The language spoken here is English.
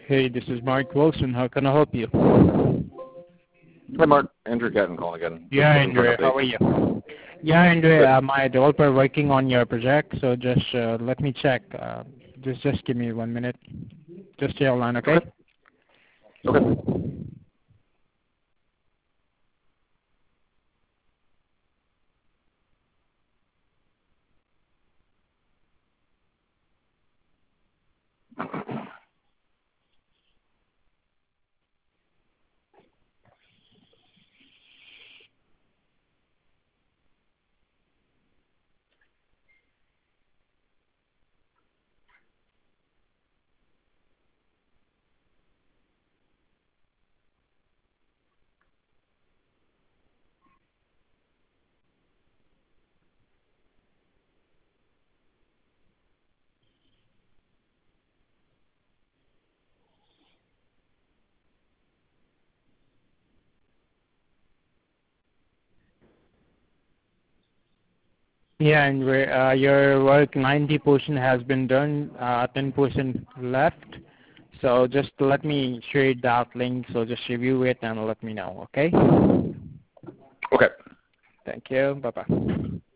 Hey, this is Mark Wilson. How can I help you? Hi, Mark. Andrew Gatton calling again. Yeah, Just looking for Andrew. an How update. are you? Yeah, Andrew. Good. My developer working on your project, so just let me check. Just give me 1 minute. Just stay online, okay? Okay. Okay. Yeah, Andrew. Your work 90% has been done. 10% left. So just let me share that link. So just review it and let me know, okay? Okay. Thank you. Bye bye.